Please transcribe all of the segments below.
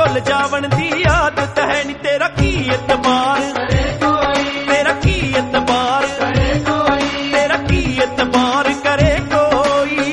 ਝੁੱਲ ਜਾਵਣ ਦੀ ਆਦਤ ਹੈ ਨੀ ਤੇਰਾ ਕੀ ਇਤਬਾਰ ਤੇਰਾ ਕੀ ਇਤਬਾਰ ਤੇਰਾ ਕੀ ਇਤਬਾਰ ਕਰੇ ਕੋਈ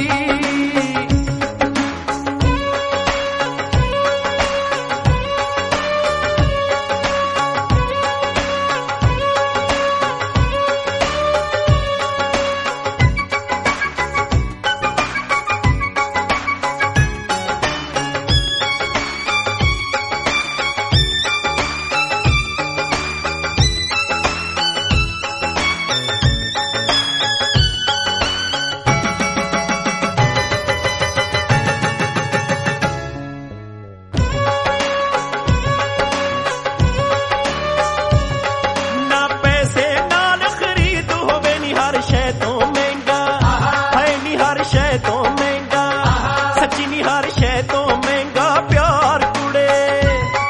ਤੋਂ ਮਹਿੰਗਾ ਸੱਚੀ ਨੀ ਹਰ ਸ਼ੈ ਤੋਂ ਮਹਿੰਗਾ ਪਿਆਰ ਕੁੜੇ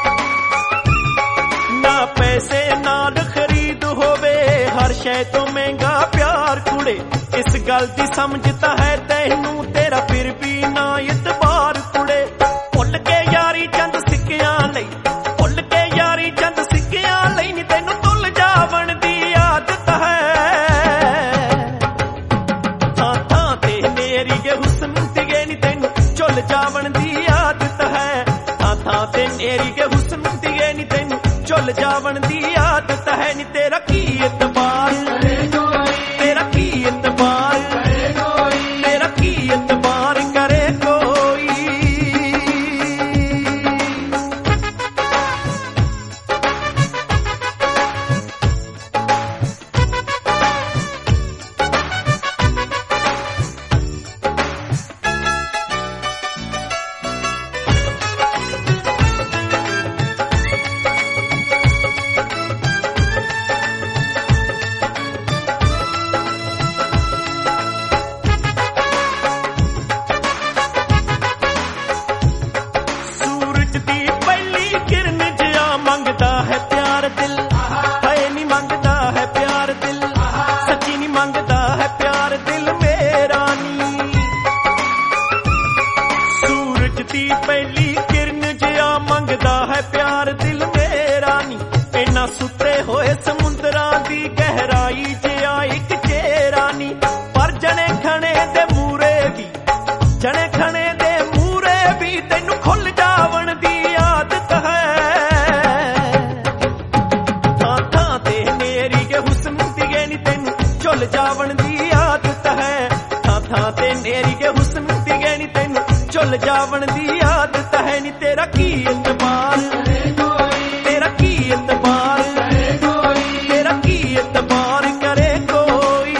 ਨਾ ਪੈਸੇ ਨਾਲ ਖਰੀਦ ਹੋਵੇ ਹਰ ਸ਼ੈ ਤੋਂ ਮਹਿੰਗਾ ਪਿਆਰ ਕੁੜੇ ਇਸ ਗੱਲ ਦੀ ਸਮਝ ਤਾਂ ਹੈ ਤੈਨੂੰ ਤੇਰਾ ਫਿਰ ਵੀ ਨਾ ਇਤਬਾਰ ਕੁੜੇ ਭੁੱਲ ਕੇ ਯਾਰੀ ਚੰਦ ਸਿੱਕਿਆਂ ਲਈ ਭੁੱਲ ਕੇ ਯਾਰੀ ਚੰਦ ਸਿੱਕਿਆਂ ਲਈ ਨੀ ਤੈਨੂੰ ਤੁੱਲ ਜਾਵਣ ਦੀ ਆਦਤ ਹੈ ਹੁਸਨ ਤੀਏ ਨੀ ਤੈਨੂੰ ਝੁੱਲ ਜਾਵਣ ਦੀ ਆਦਤ ਹੈ ਥਾਂ ਤੇ ਨੇਰੀ ਕੇ ਹੁਸਨ ਤੀਏ ਨੀ ਤੈਨੂੰ ਝੁੱਲ ਜਾਵਣ ਦੀ ਆਦਤ ਹੈ ਨੀ ਤੇਰਾ ਕੀ ਇਤਬਾਰ ਤੇਰਾ ਕੀ ਇਤਬਾਰ ਤੇਰਾ ਕੀ ਇਤਬਾਰ ਕਰੇ ਕੋਈ ਪਹਿਲੀ ਕਿਰਨ ਜਿਹਾ ਮੰਗਦਾ ਹੈ ਪਿਆਰ ਦਿਲ ਮੇਰਾ ਨੀ ਇਹਨਾਂ ਸੁੱਤੇ ਹੋਏ ਸਮੁੰਦਰਾਂ ਦੀ ਗਹਿਰਾਈ ਜਿਹਾ ਇੱਕ ਚਿਹਰਾ ਨੀ ਪਰ ਜਣੇ ਖਣੇ ਦੇ ਮੂਰੇ ਵੀ ਜਣੇ ਖਣੇ ਦੇ ਮੂਰੇ ਵੀ ਤੈਨੂੰ ਖੁੱਲ ਜਾਵਣ ਦੀ ਆਦਤ ਹੈ ਥਾਂ ਤੇ ਨੇਰੀ ਕੇ ਹੁਸਨ ਤੀਏ ਨੀ ਤੈਨੂੰ ਝੁੱਲ ਜਾਵਣ ਦੀ ਆਦਤ ਹੈ ਥਾਂ ਤੇ ਨੇਰੀ ਕੇ ਹੁਸਨ ਤੀਏ ਨੀ ਤੈਨੂੰ ਝੁੱਲ ਜਾਵਣ ਦੀ ਆਦਤ ਹੈ ਨੀ ਤੇਰਾ ਕੀ ਇਤਬਾਰ ਤੇਰਾ ਕੀ ਇਤਬਾਰ ਤੇਰਾ ਕੀ ਇਤਬਾਰ ਕਰੇ ਕੋਈ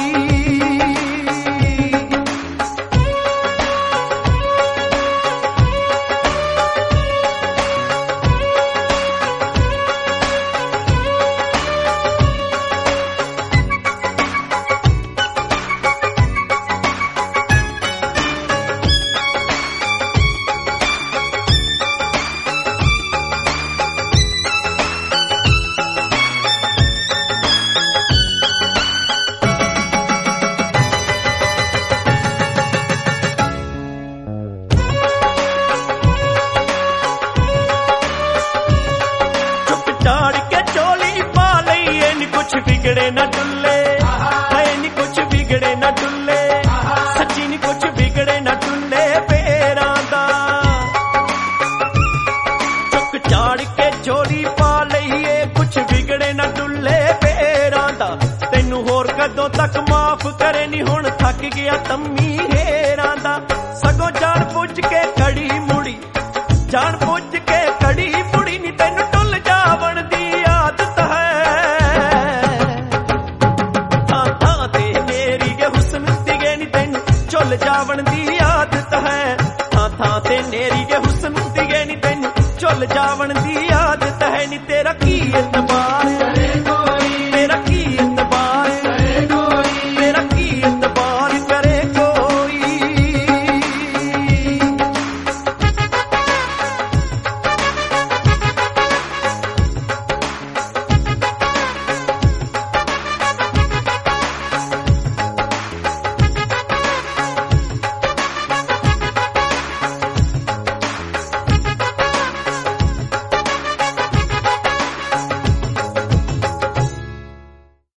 बिगड़े न डुल्ले है नी कुछ बिगड़े न डुल्ले सच्ची नी कुछ बिगड़े न डुल्ले पेरां दा चुक चाड़ के चोली पा लईए कुछ बिगड़े न डुल्ले पेरां दा तैनू होर कदों तक माफ करे नी हुण थक गया तम्मी हेरां दा सगों जान पुज के कड़ी मुड़ी जान पुज के कड़ी मुड़ी नी तैनू टुल जावण दी आदत है ਝੁੱਲ ਜਾਵਣ ਦੀ ਆਦਤ ਹੈ ਥਾਂ ਤੇ ਨੇਰੀ ਕੇ ਹੁਸਨ ਤੀਏ ਨੀ ਤੈਨੂੰ ਝੁੱਲ ਜਾਵਣ ਦੀ ਆਦਤ ਹੈ ਨੀ ਤੇਰਾ ਕੀ ਇਤਬਾਰ